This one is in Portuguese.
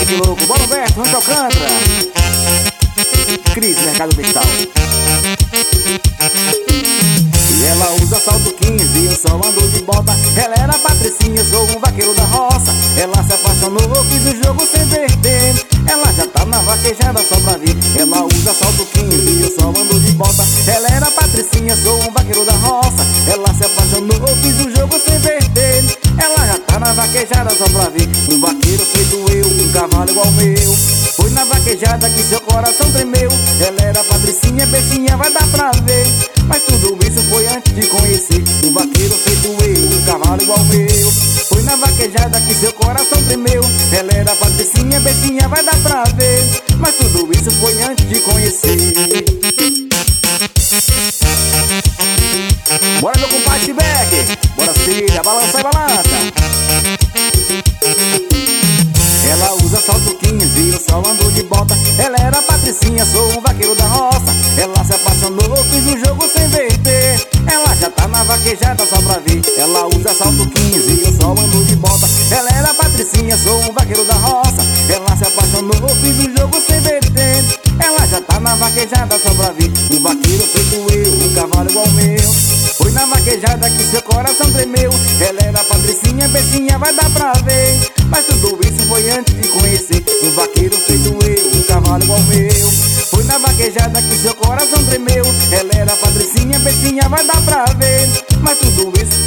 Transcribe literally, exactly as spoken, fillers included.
de louco, Bola Alberto, Rancho Alcântara, Cris, Mercado Vegetal. E ela usa salto quinze, eu só ando de bota. Ela era Patricinha, sou um vaqueiro da roça. Ela se apaixonou, fiz o jogo sem perder. Ela já tá na vaquejada só pra ver. Ela usa salto quinze, eu só ando de bota. Ela era Patricinha, sou um vaqueiro da roça. Ela se apaixonou, fiz o jogo sem perder. Ela já tá na vaquejada só pra ver. Um vaqueiro feito eu, um cavalo igual meu. Foi na vaquejada que seu coração tremeu. Ela era Patricinha, bestinha, vai dar pra ver. Mas tudo isso foi antes de conhecer um vaqueiro feito eu, um cavalo igual meu. Foi na vaquejada que seu coração tremeu. Ela era Patricinha, bestinha, vai dar pra ver. Mas tudo isso foi antes de conhecer. Bora meu compadre Beck, bora filha, balança e balança. Ela usa salto quinze, eu só ando de bota. Ela era Patricinha, sou um vaqueiro da roça. Ela se apaixonou, fiz o jogo sem verter. Ela já tá na vaquejada só pra ver. Ela usa salto quinze, eu só ando de bota. Ela era Patricinha, sou um vaqueiro da roça. Ela se apaixonou, fiz o jogo sem verter. Ela já tá na vaquejada só pra ver. Um vaqueiro feito eu, um cavalo igual meu. Foi na vaquejada que seu coração tremeu. Ela era Patricinha, bestinha, vai dar pra ver. Mas tudo isso foi antes de conhecer um vaqueiro feito eu, um cavalo igual meu. Foi na vaquejada que seu coração tremeu. Ela era Patricinha, bestinha, vai dar pra ver. Mas tudo isso